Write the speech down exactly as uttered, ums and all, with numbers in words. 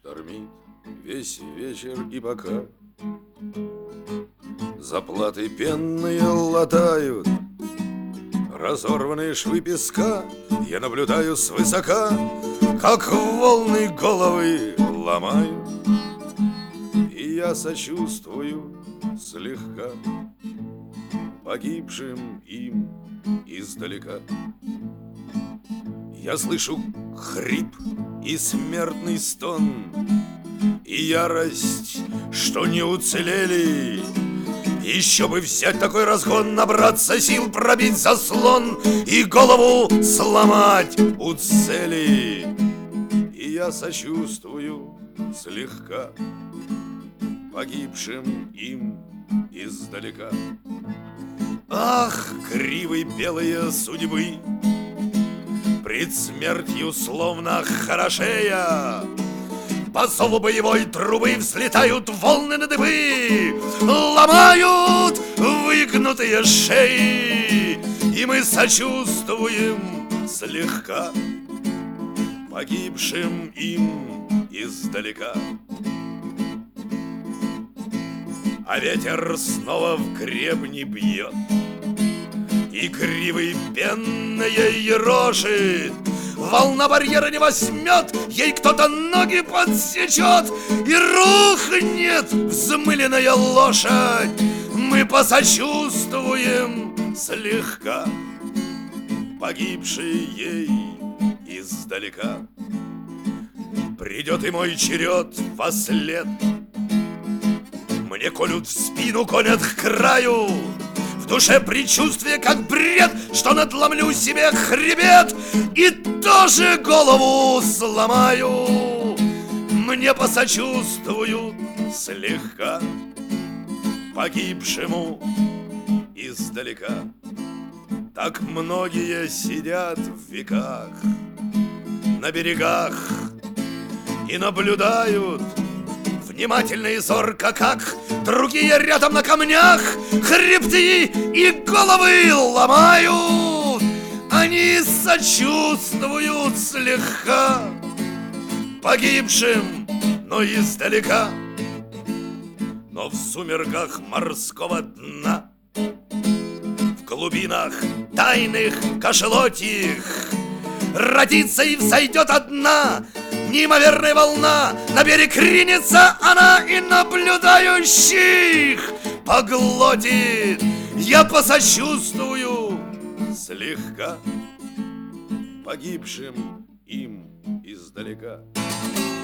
Штормит весь вечер, и пока заплаты пенные латают разорванные швы песка, я наблюдаю свысока, как волны головы ломают, и я сочувствую слегка погибшим им издалека. Я слышу хрип и смертный стон, и ярость, что не уцелели. Еще бы взять такой разгон, набраться сил, пробить заслон и голову сломать у цели. И я сочувствую слегка погибшим им издалека. Ах, кривые белые судьбы, пред смертью словно хорошея, по зову боевой трубы взлетают волны на дыбы, ломают выгнутые шеи, и мы сочувствуем слегка погибшим им издалека. А ветер снова в гребни бьет, и кривый пенное ерошит. Волна барьера не возьмет, ей кто-то ноги подсечет, и рухнет взмыленная лошадь. Мы посочувствуем слегка погибшей ей издалека. Придет и мой черед вослед, мне колют в спину, гонят к краю. В душе предчувствие, как бред, что надломлю себе хребет и тоже голову сломаю. Мне посочувствуют слегка погибшему издалека. Так многие сидят в веках на берегах и наблюдают внимательно и зорко, как другие рядом на камнях хребты и головы ломают. Они сочувствуют слегка погибшим, но издалека. Но в сумерках морского дна, в глубинах тайных кашелотих, родится и взойдет одна неимоверная волна, на берег ринется она и наблюдающих поглотит. Я посочувствую слегка погибшим им издалека.